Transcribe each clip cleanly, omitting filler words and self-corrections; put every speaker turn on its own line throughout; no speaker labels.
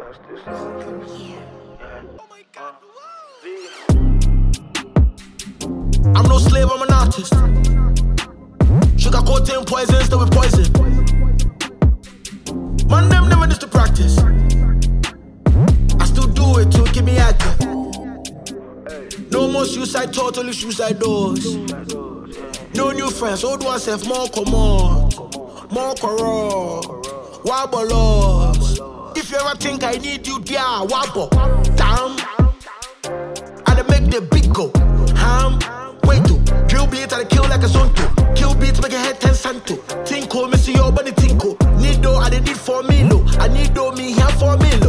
I'm no slave, I'm an artist. Sugar coating poison, still with poison. Man, them never used to practice. I still do it to keep me active. No more suicide, totally suicide doors. No new friends, old ones have more common, more corrupt, wobble laws. If you ever think I need you, yeah, wobble. Damn, I dey make the beat go. Ham, wait to drill beat, I dey kill like a zonto. Kill beats, make a head 10 santo. Tinko, me see your body tinko. Need do, I dey need 4 milo. I need do me here 4 milo.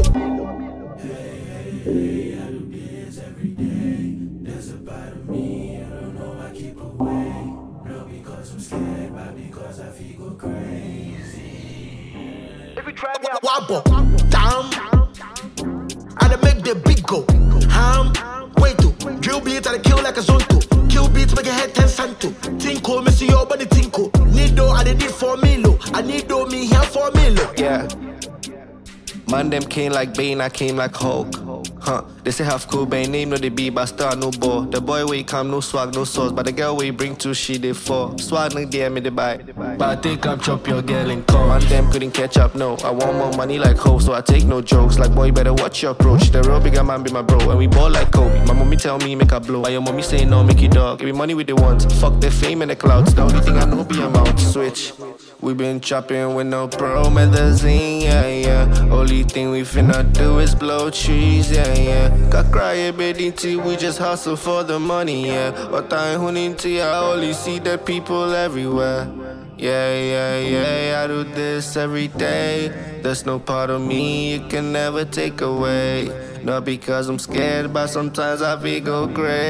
Hey, I do this every day. There's a part of me, I don't know, I keep away. Not because I'm scared, but because I feel go crazy.
If you try me, wobble, damn, I dey make the beat go. Ham, wait to drill beat, I dey kill like a zonto. Kill beats, make a head 10 santo. Tinko, me see your body tinko. Need do, I dey need 4 milo. I need do me here 4 milo.
Yeah. Man, them came like Bane, I came like Hulk. They say half cool, Bane name no they be, but star no ball. The boy way come, no swag, no sauce. But the girl way bring 2, she they 4. Swag no there, me they buy. But I think I'm chop your girl in call. Man, them couldn't catch up, no. I want more money like Ho, so I take no jokes. Like boy, better watch your approach. The real bigger man be my bro, and we ball like Kobe. My mommy tell me make a blow. But your mommy say no, make it dog. Give me money with the ones. Fuck the fame and the clouds. The only thing I know be a mouth switch. We been chopping with no promethazine, yeah, yeah. Only thing we finna do is blow trees, yeah, yeah. Got cry a bit into, we just hustle for the money, yeah. But I into I only see the people everywhere. Yeah, yeah, yeah, I do this every day. There's no part of me you can never take away. Not because I'm scared, but sometimes I feel go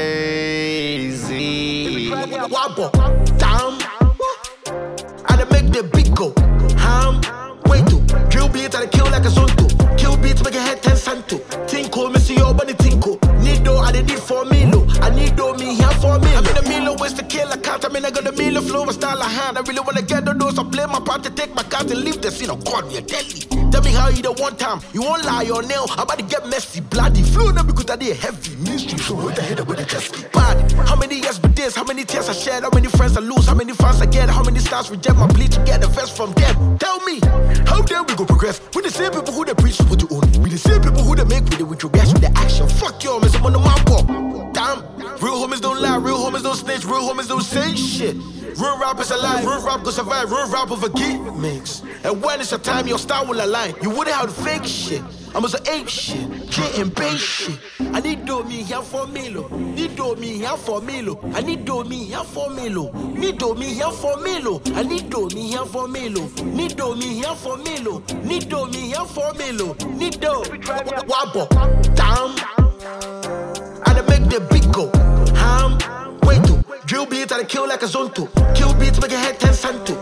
crazy.
Wobble, damn, I dey make the beat go. Ham, wait to drill beat, I dey kill like a zonto. Kill beats, make a head 10 santo. Tinko, me see your body tinko. Need do, I dey need 4 milo. I need do me here 4 milo. I'm in a milo, ways to kill a cat. I mean, I got a milo flow, a style of hand. I really wanna get on those. I play my part to take my cat and leave the scene. Oh God, we are deadly. Tell me how you the one time. You won't lie or nail. I'm about to get messy, bloody. Flow now because I did heavy mystery. So what the head up with the chest? Bad. How many years but this? How many tears I shed? How many friends I lose? How many fans I get? How many stars reject my bleed to get the best from them? Tell me, how dare we go progress? We the same people who they preach what you own. We the same people who they make video with your gas with the action. Fuck y'all, man, I'm on the map. Damn, real homies don't lie, real homies don't snitch, real homies don't say shit. Real rappers alive, real rap go survive, real rap over gimmicks. And when it's your time, your style will align. You wouldn't have to fake shit. I'm also ape shit, getting base shit. I need do me here 4 milo. Need do me here 4 milo. I need do me here 4 milo. Need do me here 4 milo. I need do me here 4 milo. Need do me here 4 milo. Need do me here 4 milo. Need do wobble, damn. I dey make the beat go. Ham, wait to drill beat, I dey kill like a zonto. Kill beats, make a head 10 santo.